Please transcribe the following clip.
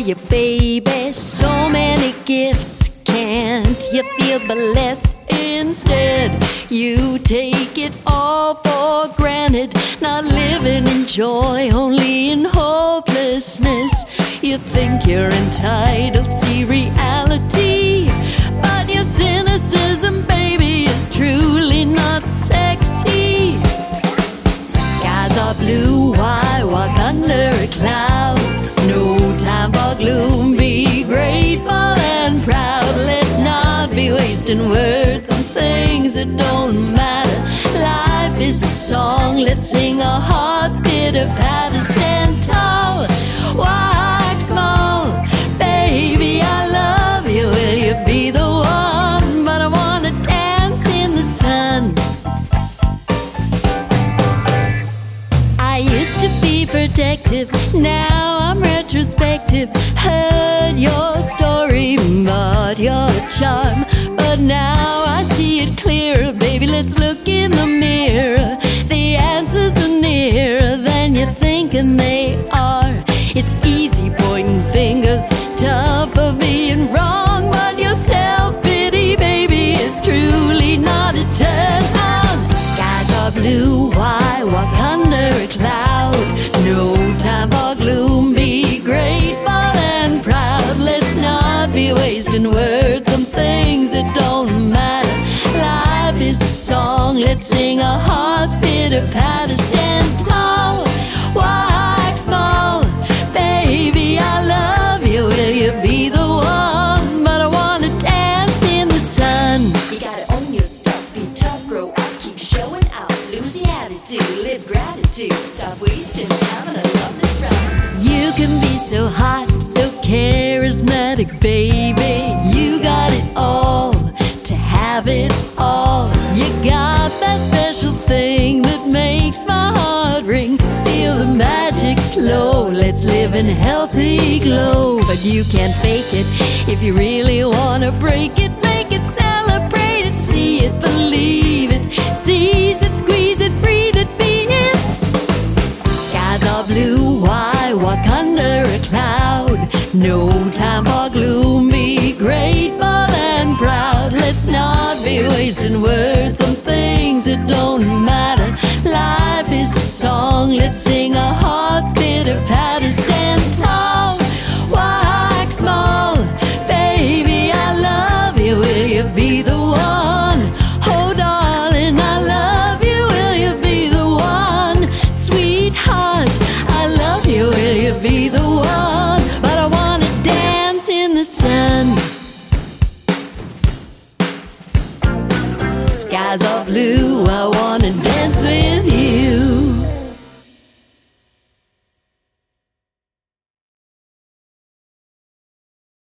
you, baby. So many gifts, can't you feel blessed? Instead, you take it all for granted, not living in joy, only in hopelessness. You think you're entitled, see reality, but your cynicism, baby, is truly not sexy. Skies are blue, why walk under a cloud? No time for gloom, be grateful and proud. Let's not be wasting words on things that don't matter. Life is a song, let's sing our hearts pitter-patter. Stand tall, walk small, baby, I love you. Will you be the one? But I wanna dance in the sun. I used to be protective, now I'm retrospective. Heard your story, bought your charm, but now I see it clearer. Baby, let's look in the mirror. The answers are nearer than you think, and they are. It's easy pointing fingers, tough for being wrong, but your self-pity, baby, is truly not a turn on. Skies are blue, why walk under a cloud? No time for gloom, be grateful and proud. Let's not be wasting words on things that don't matter. Life is a song, let's sing our hearts pitter-patter. Stand tall, walk small, baby, I love you. Will you be the one? But I wanna dance in the sun. You gotta own your stuff, be tough, grow up, keep showing out. Lose the attitude, live gratitude, stop wasting time on a loveless run. You can be so hot, so charismatic, baby. You got it all to have it all. You got that special thing that makes my heart ring. Feel the magic flow, let's live in healthy glow. But you can't fake it if you really wanna break it. Make it, celebrate it, see it, believe it. Seize it, squeeze it, breathe it, be it. Skies are blue, why walk under a cloud? No time for gloom, be grateful and proud. Let's not be wasting words on things that don't matter. Life is a song, let's sing our hearts pitter-patter. Stand tall, walk small, baby, I love you. Will you be the one? Oh, darling, I love you. Will you be the one? Sweetheart, I love you. Will you be the one? But I wanna dance in the sun. Skies are blue, I wanna dance with